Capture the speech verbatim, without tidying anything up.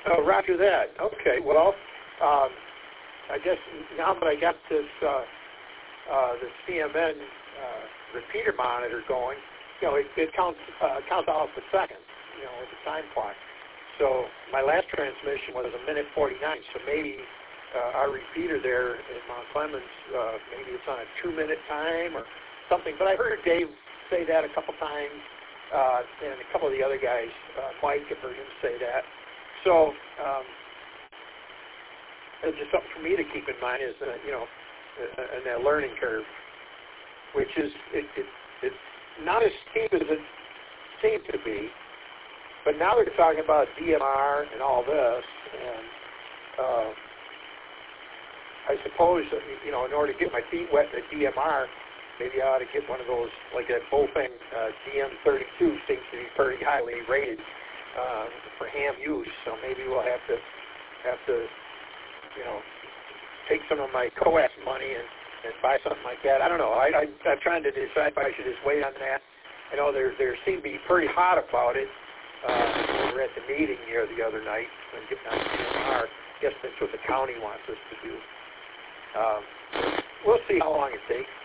Oh, roger that. Okay, well, um, I guess now that I got this uh, uh, the C M N uh, repeater monitor going, you know, it, it counts uh, counts off the seconds, you know, with the time clock. So my last transmission was a minute forty-nine. So maybe uh, our repeater there in Mount Clemens, uh, maybe it's on a two-minute time or something. But I heard Dave say that a couple times, uh, and a couple of the other guys, uh, Mike, I've heard him say that. So um, it's just something for me to keep in mind is, uh, you know, uh, and that learning curve, which is it, it, it's not as steep as it seemed to be. But now they're talking about D M R and all this, and uh, I suppose, you know, in order to get my feet wet in the D M R, maybe I ought to get one of those, like that Bofeng uh, D M thirty-two seems to be pretty highly rated uh, for ham use, so maybe we'll have to, have to, you know, take some of my coax money and, and buy something like that. I don't know. I, I, I'm trying to decide if I should just wait on that. I know there there seem to be pretty hot about it. Uh, we were at the meeting here the other night and getting on D M R. I guess that's what the county wants us to do. Um, we'll see how long it takes.